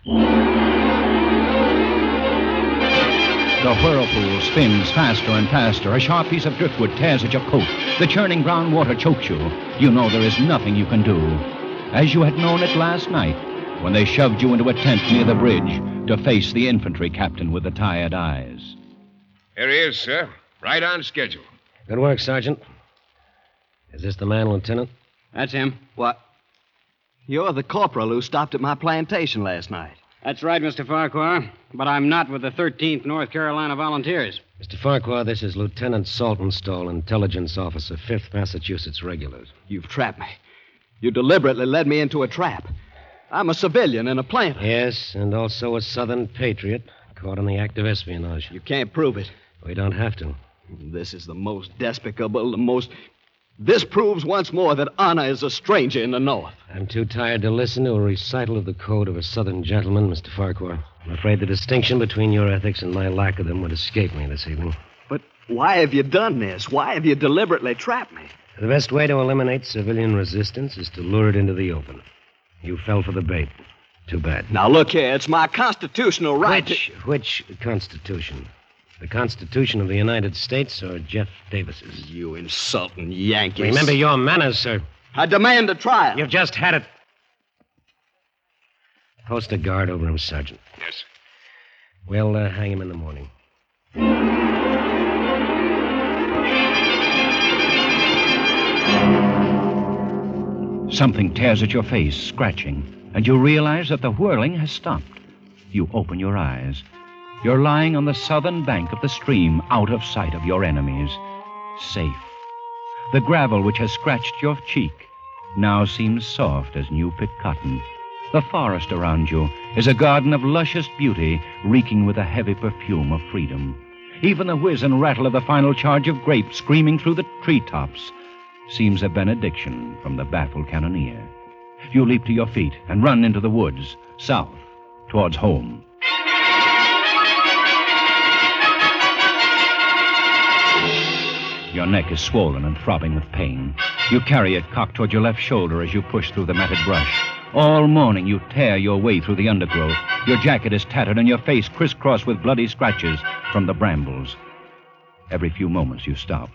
The whirlpool spins faster and faster. A sharp piece of driftwood tears at your coat. The churning brown water chokes you. You know there is nothing you can do. As you had known it last night, when they shoved you into a tent near the bridge, to face the infantry captain with the tired eyes. Here he is, sir. Right on schedule. Good work, Sergeant. Is this the man, Lieutenant? That's him. What? You're the corporal who stopped at my plantation last night. That's right, Mister Farquhar. But I'm not with the thirteenth North Carolina Volunteers. Mister Farquhar, this is Lieutenant Saltonstall, intelligence officer, fifth Massachusetts Regulars. You've trapped me. You deliberately led me into a trap. I'm a civilian and a planter. Yes, and also a Southern patriot, caught in the act of espionage. You can't prove it. We don't have to. This is the most despicable, the most... This proves once more that honor is a stranger in the North. I'm too tired to listen to a recital of the code of a Southern gentleman, Mister Farquhar. I'm afraid the distinction between your ethics and my lack of them would escape me this evening. But why have you done this? Why have you deliberately trapped me? The best way to eliminate civilian resistance is to lure it into the open. You fell for the bait. Too bad. Now, look here. It's my constitutional right Which, to... which Constitution? The Constitution of the United States or Jeff Davis's? You insulting Yankees. Remember your manners, sir. I demand a trial. You've just had it. Post a guard over him, Sergeant. Yes. We'll uh, hang him in the morning. Something tears at your face, scratching, and you realize that the whirling has stopped. You open your eyes. You're lying on the southern bank of the stream, out of sight of your enemies. Safe. The gravel which has scratched your cheek now seems soft as new-picked cotton. The forest around you is a garden of luscious beauty, reeking with the heavy perfume of freedom. Even the whiz and rattle of the final charge of grape screaming through the treetops seems a benediction from the baffled cannoneer. You leap to your feet and run into the woods, south, towards home. Your neck is swollen and throbbing with pain. You carry it cocked toward your left shoulder as you push through the matted brush. All morning you tear your way through the undergrowth. Your jacket is tattered and your face crisscrossed with bloody scratches from the brambles. Every few moments you stop.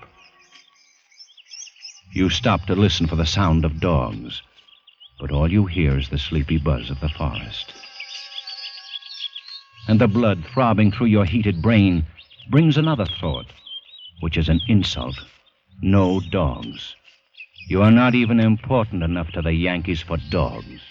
You stop to listen for the sound of dogs, but all you hear is the sleepy buzz of the forest. And the blood throbbing through your heated brain brings another thought, which is an insult. No dogs. You are not even important enough to the Yankees for dogs.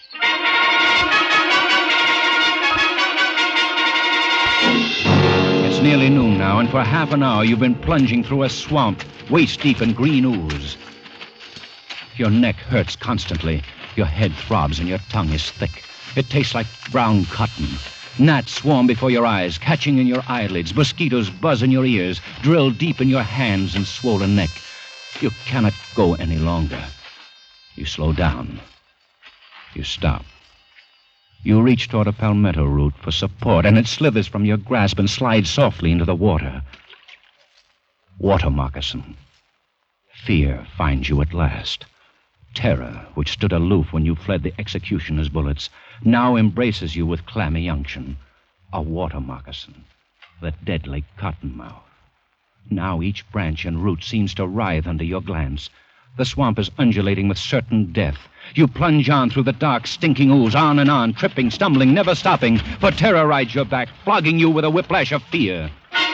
It's nearly noon now, and for half an hour you've been plunging through a swamp, waist-deep in green ooze. Your neck hurts constantly. Your head throbs and your tongue is thick. It tastes like brown cotton. Gnats swarm before your eyes, catching in your eyelids. Mosquitoes buzz in your ears, drill deep in your hands and swollen neck. You cannot go any longer. You slow down. You stop. You reach toward a palmetto root for support, and it slithers from your grasp and slides softly into the water. Water moccasin. Fear finds you at last. Terror, which stood aloof when you fled the executioner's bullets, now embraces you with clammy unction. A water moccasin. The deadly cottonmouth. Now each branch and root seems to writhe under your glance. The swamp is undulating with certain death. You plunge on through the dark, stinking ooze, on and on, tripping, stumbling, never stopping, for terror rides your back, flogging you with a whiplash of fear.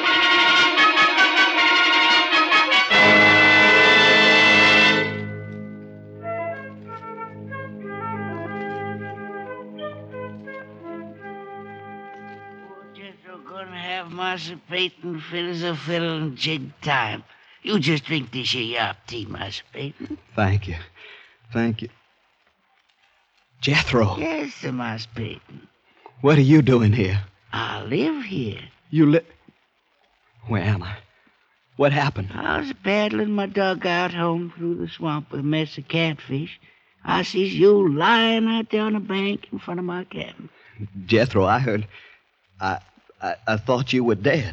Master Peyton, fiddles a fiddle and jig time. You just drink this here yop tea, Master Peyton. Thank you. Thank you. Jethro. Yes, sir, Master Peyton. What are you doing here? I live here. You live... Where am I? What happened? I was paddling my dugout home through the swamp with a mess of catfish. I sees you lying out there on the bank in front of my cabin. Jethro, I heard... I... I, I thought you were dead.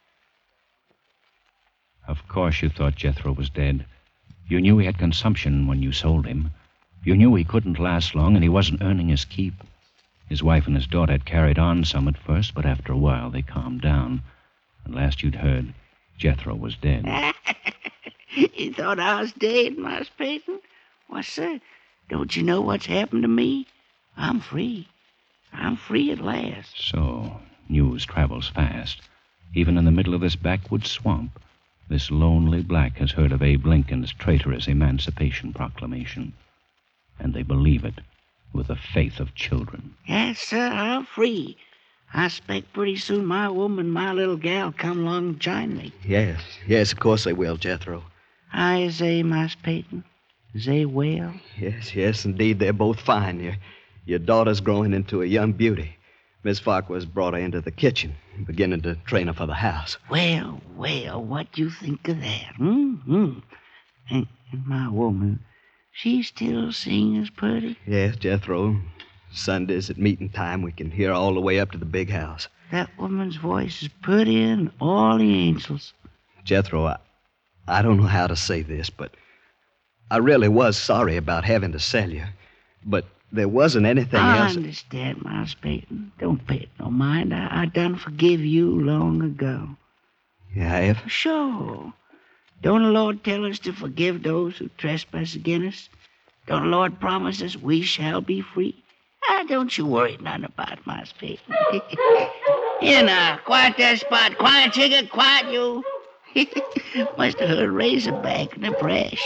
Of course you thought Jethro was dead. You knew he had consumption when you sold him. You knew he couldn't last long, and he wasn't earning his keep. His wife and his daughter had carried on some at first, but after a while they calmed down. And last you'd heard, Jethro was dead. You thought I was dead, Master Peyton? Why, sir, don't you know what's happened to me? I'm free. I'm free at last. So, news travels fast. Even in the middle of this backwoods swamp, this lonely black has heard of Abe Lincoln's traitorous Emancipation Proclamation. And they believe it with the faith of children. Yes, sir, I'm free. I expect pretty soon my woman and my little gal come along and join me. Yes, yes, of course they will, Jethro. How is they, Mas Peyton? Is they well? Yes, yes, indeed, they're both fine. Your, your daughter's growing into a young beauty. Miss Farquhar's brought her into the kitchen, beginning to train her for the house. Well, well, what do you think of that? Mm-hmm. And, and my woman, she still sings pretty? Yes, Jethro. Sundays at meeting time, we can hear all the way up to the big house. That woman's voice is prettier than all the angels. Jethro, I, I don't know how to say this, but I really was sorry about having to sell you. But there wasn't anything I else. I understand, Miles Peyton. Don't pay it no mind. I, I done forgive you long ago. You have? Sure. Don't the Lord tell us to forgive those who trespass against us? Don't the Lord promise us we shall be free? Ah, don't you worry none about it, Miles Peyton. Here now, quiet that spot. Quiet, Chigger, quiet you. Must have heard Razorback in the brush.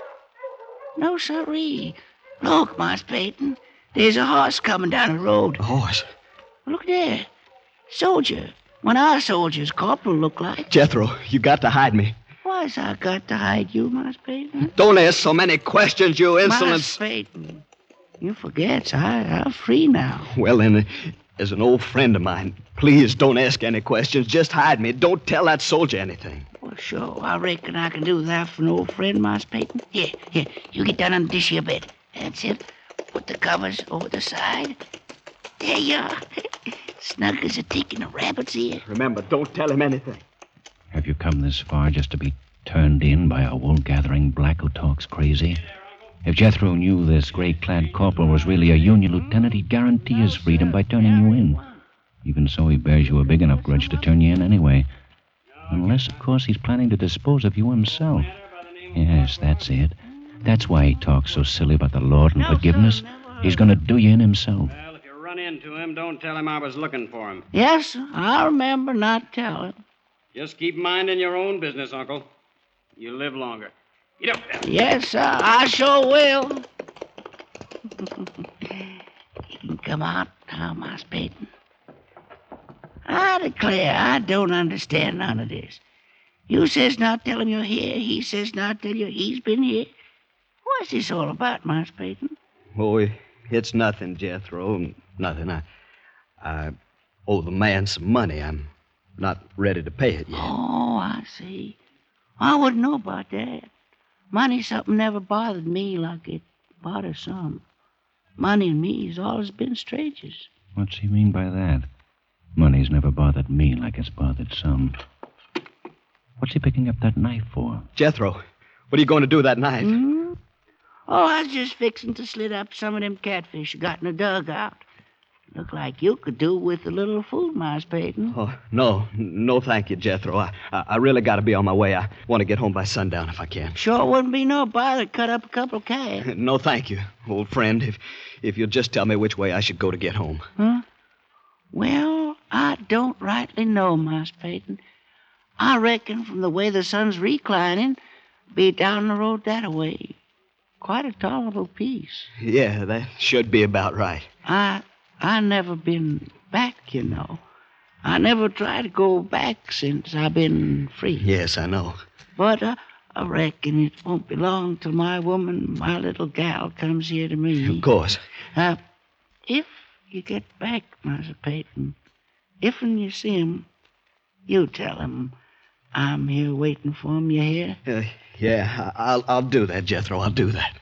No, sirree. Look, Miles Peyton. There's a horse coming down the road. A horse? Look there. Soldier. One of our soldiers, Corporal, look like. Jethro, you got to hide me. Why's I got to hide you, Miles Peyton? Don't ask so many questions, you insolent... Miles Peyton. You forget, I, I'm free now. Well, then, as an old friend of mine, please don't ask any questions. Just hide me. Don't tell that soldier anything. Well, sure. I reckon I can do that for an old friend, Miles Peyton. Here, here. You get down on this here bed. That's it. Put the covers over the side. There you are. Snug as a tick in a rabbit's ear. Remember, don't tell him anything. Have you come this far just to be turned in by a wool-gathering black who talks crazy? If Jethro knew this gray-clad corporal was really a Union lieutenant, he'd guarantee his freedom by turning you in. Even so, he bears you a big enough grudge to turn you in anyway. Unless, of course, he's planning to dispose of you himself. Yes, that's it. That's why he talks so silly about the Lord and forgiveness. He's going to do you in himself. Well, if you run into him, don't tell him I was looking for him. Yes, sir. I'll remember not telling. Just keep minding your own business, Uncle. You live longer. Get up there. Yes, sir. I sure will. You can come out now, Miles Peyton. I declare, I don't understand none of this. You says not tell him you're here. He says not tell you he's been here. What's this all about, Miles Peyton? Oh, it's nothing, Jethro. Nothing. I, I owe the man some money. I'm not ready to pay it yet. Oh, I see. I wouldn't know about that. Money's something never bothered me like it bothers some. Money and me's always been strangers. What's he mean by that? Money's never bothered me like it's bothered some. What's he picking up that knife for? Jethro, what are you going to do with that knife? Hmm? Oh, I was just fixing to slit up some of them catfish you got in the dugout. Look like you could do with a little food, Miles Peyton. Oh, no. No, thank you, Jethro. I, I, I really got to be on my way. I want to get home by sundown if I can. Sure wouldn't be no bother to cut up a couple of calves. No, thank you, old friend. If, if you'll just tell me which way I should go to get home. Huh? Well, I don't rightly know, Miles Peyton. I reckon from the way the sun's reclining, be down the road that way. Quite a tolerable piece. Yeah, that should be about right. I... I never been back, you know. I never tried to go back since I've been free. Yes, I know. But uh, I reckon it won't be long till my woman, my little gal, comes here to me. Of course. Uh, if you get back, Master Peyton, if and you see him, you tell him I'm here waiting for him, you hear? Uh, yeah, I'll, I'll do that, Jethro. I'll do that.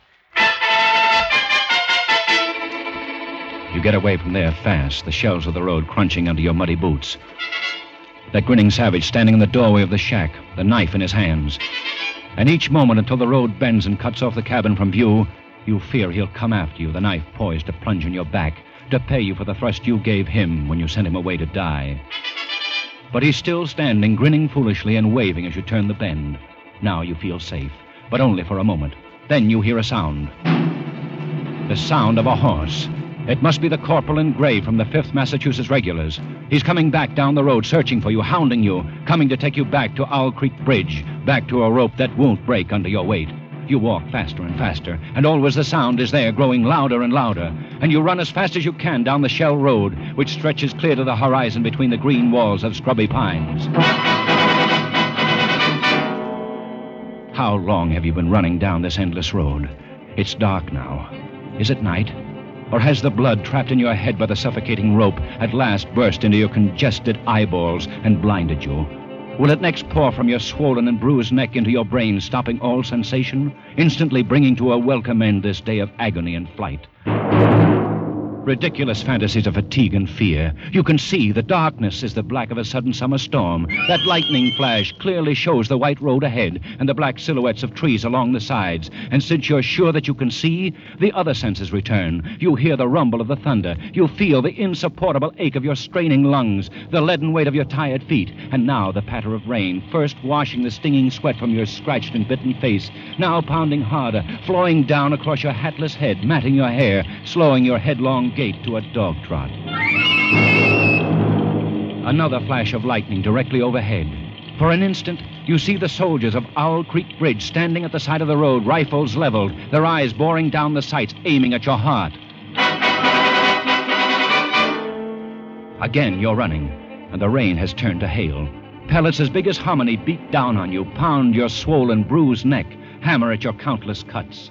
You get away from there fast, the shells of the road crunching under your muddy boots. That grinning savage standing in the doorway of the shack, the knife in his hands. And each moment until the road bends and cuts off the cabin from view, you fear he'll come after you, the knife poised to plunge in your back, to pay you for the thrust you gave him when you sent him away to die. But he's still standing, grinning foolishly and waving as you turn the bend. Now you feel safe, but only for a moment. Then you hear a sound. The sound of a horse. It must be the corporal in gray from the fifth Massachusetts Regulars. He's coming back down the road, searching for you, hounding you, coming to take you back to Owl Creek Bridge, back to a rope that won't break under your weight. You walk faster and faster, and always the sound is there, growing louder and louder. And you run as fast as you can down the Shell Road, which stretches clear to the horizon between the green walls of scrubby pines. How long have you been running down this endless road? It's dark now. Is it night? Or has the blood trapped in your head by the suffocating rope at last burst into your congested eyeballs and blinded you? Will it next pour from your swollen and bruised neck into your brain, stopping all sensation, instantly bringing to a welcome end this day of agony and flight? Ridiculous fantasies of fatigue and fear. You can see the darkness is the black of a sudden summer storm. That lightning flash clearly shows the white road ahead and the black silhouettes of trees along the sides. And since you're sure that you can see, the other senses return. You hear the rumble of the thunder. You feel the insupportable ache of your straining lungs, the leaden weight of your tired feet. And now the patter of rain, first washing the stinging sweat from your scratched and bitten face, now pounding harder, flowing down across your hatless head, matting your hair, slowing your headlong gait to a dog trot. Another flash of lightning directly overhead. For an instant, you see the soldiers of Owl Creek Bridge standing at the side of the road, rifles leveled, their eyes boring down the sights, aiming at your heart. Again, you're running, and the rain has turned to hail. Pellets as big as hominy beat down on you, pound your swollen, bruised neck, hammer at your countless cuts.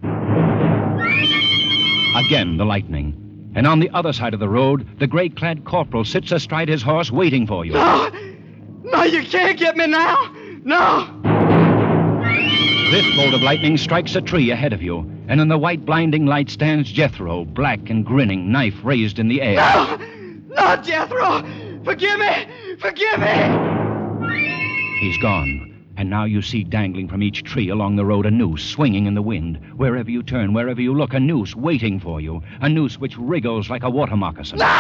Again, the lightning. And on the other side of the road, the gray-clad corporal sits astride his horse waiting for you. No! No, you can't get me now! No! This bolt of lightning strikes a tree ahead of you, and in the white blinding light stands Jethro, black and grinning, knife raised in the air. No! No, Jethro! Forgive me! Forgive me! He's gone. And now you see dangling from each tree along the road a noose swinging in the wind. Wherever you turn, wherever you look, a noose waiting for you. A noose which wriggles like a water moccasin. No!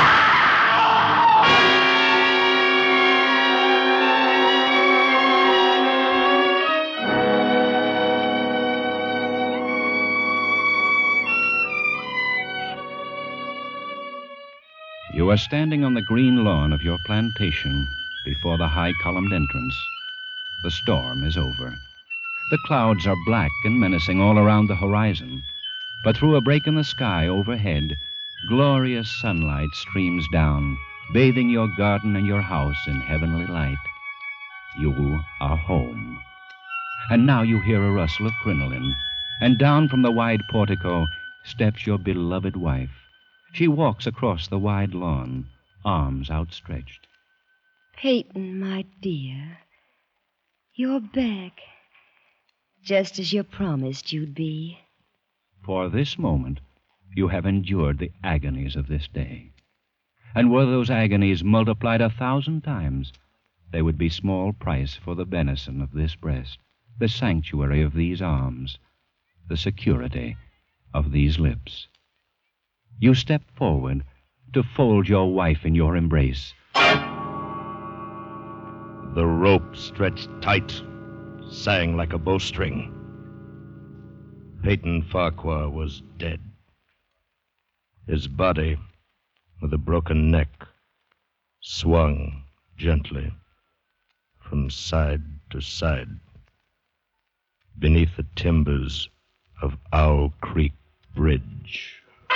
You are standing on the green lawn of your plantation before the high-columned entrance. The storm is over. The clouds are black and menacing all around the horizon. But through a break in the sky overhead, glorious sunlight streams down, bathing your garden and your house in heavenly light. You are home. And now you hear a rustle of crinoline, and down from the wide portico steps your beloved wife. She walks across the wide lawn, arms outstretched. Peyton, my dear. You're back, just as you promised you'd be. For this moment, you have endured the agonies of this day. And were those agonies multiplied a thousand times, they would be small price for the benison of this breast, the sanctuary of these arms, the security of these lips. You step forward to fold your wife in your embrace. The rope stretched tight, sang like a bowstring. Peyton Farquhar was dead. His body, with a broken neck, swung gently from side to side beneath the timbers of Owl Creek Bridge.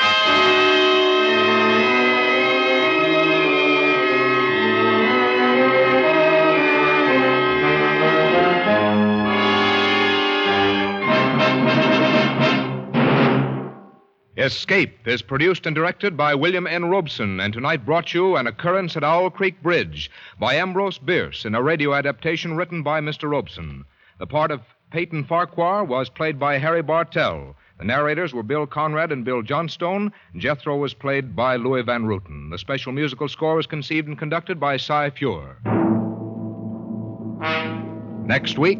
Escape is produced and directed by William N. Robeson, and tonight brought you An Occurrence at Owl Creek Bridge by Ambrose Bierce in a radio adaptation written by Mister Robeson. The part of Peyton Farquhar was played by Harry Bartell. The narrators were Bill Conrad and Bill Johnstone. Jethro was played by Louis Van Rooten. The special musical score was conceived and conducted by Cy Feuer. Next week...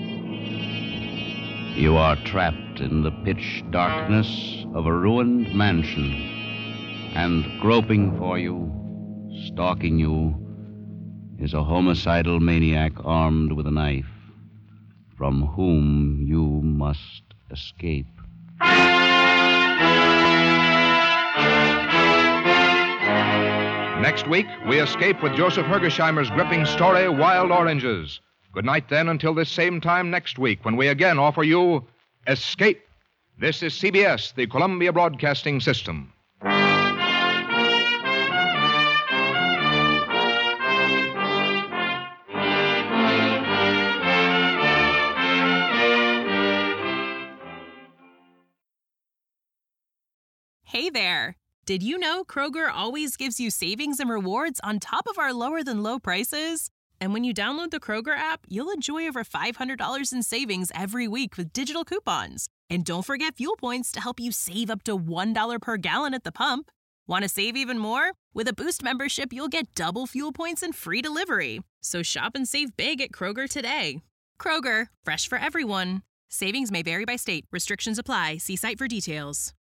You are trapped in the pitch darkness of a ruined mansion, and groping for you, stalking you, is a homicidal maniac armed with a knife, from whom you must escape. Next week, we escape with Joseph Hergesheimer's gripping story, Wild Oranges. Good night, then, until this same time next week, when we again offer you Escape. This is C B S, the Columbia Broadcasting System. Hey there! Did you know Kroger always gives you savings and rewards on top of our lower-than-low prices? And when you download the Kroger app, you'll enjoy over five hundred dollars in savings every week with digital coupons. And don't forget fuel points to help you save up to one dollar per gallon at the pump. Want to save even more? With a Boost membership, you'll get double fuel points and free delivery. So shop and save big at Kroger today. Kroger, fresh for everyone. Savings may vary by state. Restrictions apply. See site for details.